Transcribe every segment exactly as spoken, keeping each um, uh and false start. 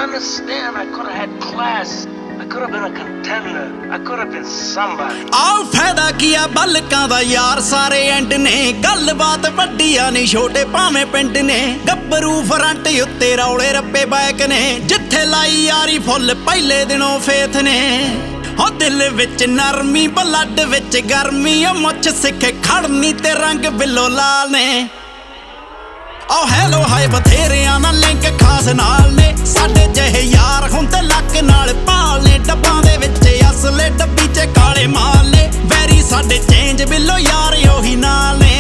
understand. I could have had class. I could have been a contender. I could have been somebody. ਆਹ ਫਾਇਦਾ ਕੀ ਆ ਬਲਕਾਂ ਦਾ ਯਾਰ ਸਾਰੇ and ਨੇ ਗੱਲਬਾਤ ਵੱਡੀ ਆ ਨਹੀਂ ਛੋਟੇ ਭਾਵੇਂ ਪਿੰਡ ਨੇ ਗੱਭਰੂ ਫਰੰਟ ਉੱਤੇ ਰੌਲੇ ਰੱਪੇ ਬੈਕ ਨੇ ਜਿੱਥੇ ਲਾਈ ਯਾਰੀ ਫੁੱਲ ਪਹਿਲੇ ਦਿਨੋਂ ਫੇਥ ਨੇ ਹੋ ਦਿਲ ਵਿੱਚ ਨਰਮੀ ਬਲੱਡ ਵਿੱਚ ਗਰਮੀ ਉਹ ਮੁੱਛ ਸਿੱਖੇ ਖੜਨੀ ਤੇ ਰੰਗ ਬਿੱਲੋ ਲਾਲ ਨੇ ਓ ਹੈਲੋ ਹਾਏ ਬਥੇਰਿਆਂ ਨਾਲ ਲਿੰਕ ਖਾਸ ਨਾਲ ਨੇ ਸਾਡੇ ਜਿਹੇ ਯਾਰ ਹੁਣ ਤੇ ਲੱਕ ਨਾਲ ਭਾਲ ਨੇ ਡੱਬਾਂ ਦੇ ਵਿੱਚ ਅਸਲੇ ਡੱਬੀ 'ਚ ਕਾਲੇ ਮਾਲ ਨੇ ਵੈਰੀ ਸਾਡੇ ਚੇਂਜ ਬਿੱਲੋ ਯਾਰ ਉਹੀ ਨਾਲ ਨੇ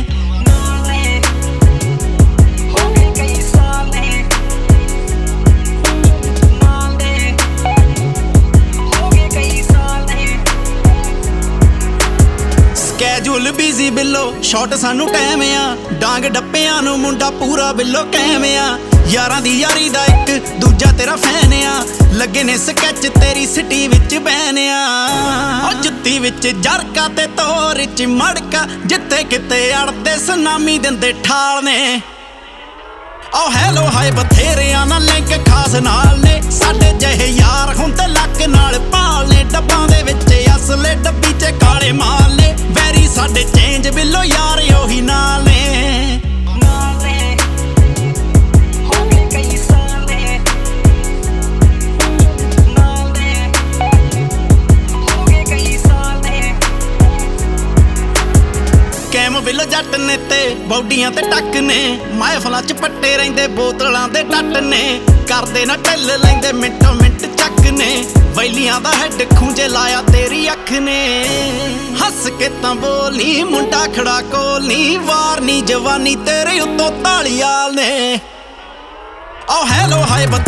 ਸਕੈਜੂਲ ਬਿਜ਼ੀ ਬਿੱਲੋ ਸ਼ਾਰਟ ਸਾਨੂੰ ਟਾਈਮ ਆ ਡਾਂਗ ਡੱਪਿਆਂ ਨੂੰ ਮੁੰਡਾ ਪੂਰਾ ਬਿੱਲੋ ਕੈਮ ਆ ਯਾਰਾਂ ਦੀ ਯਾਰੀ ਦਾ ਇੱਕ ਦੂਜਾ ਤੇਰਾ ਫੈਨ ਆ ਲੱਗੇ ਨੇ ਸਕੈਚ ਤੇਰੀ ਸਿਟੀ ਵਿੱਚ ਬੈਨ ਆ ਉਹ ਜੁੱਤੀ ਵਿੱਚ ਜਰਕਾ ਤੇ ਤੋਰ ਚ ਮੜਕਾ ਜਿੱਥੇ ਕਿਤੇ ਅੜਦੇ ਸੁਨਾਮੀ ਦਿੰਦੇ ਠਾਲ ਨੇ ਓ ਹੈਲੋ ਹਾਏ ਬਥੇਰਿਆਂ ਨਾਲ ਲਿੰਕ ਖਾਸ ਨਾਲ ਨੇ ਸਾਡੇ ਜਿਹੇ ਯਾਰ ਹੁਣ ਤੇ ਲੱਕ ਨਾਲ ਭਾਲ ਨੇ ਡੱਬਾਂ ਦੇ ਵਿੱਚ ਅਸਲੇ ਡੱਬੀ 'ਚ ਕਾਲੇ ਮਾਲ ਨੇ ਵੈਰੀ ਸਾਡੇ ਚੇਂਜ ਬਿੱਲੋ ਯਾਰ ਉਹੀ ਨਾਲ ਨੇ ਕੈਮ ਬਿੱਲ ਜੱਟ ਨੇ ਤੇ ਬੌਡੀਆਂ ਤੇ ਟੱਕ ਨੇ ਮਹਿਫਲਾਂ 'ਚ ਪੱਟੇ ਰਹਿੰਦੇ ਬੋਤਲਾਂ ਦੇ ਟੱਟ ਨੇ ਕਰਦੇ ਨਾ ਢਿੱਲ ਲੈਂਦੇ ਮਿੰਟੋ ਮਿੰਟ ਚੱਕ ਨੇ ਵੈਲੀਆਂ ਦਾ ਹੈਡ ਖੂੰਜੇ ਲਾਇਆ ਤੇਰੀ ਅੱਖ ਨੇ ਹੱਸ ਕੇ ਤਾਂ ਬੋਲੀ ਮੁੰਡਾ ਖੜਾ ਕੋਲ ਨੀ ਵਾਰ ਨੀ ਜਵਾਨੀ ਤੇਰੇ ਉੱਤੋਂ ਤਾਲੀਆਲ ਨੇ ਓ ਹੈਲੋ ਹਾਏ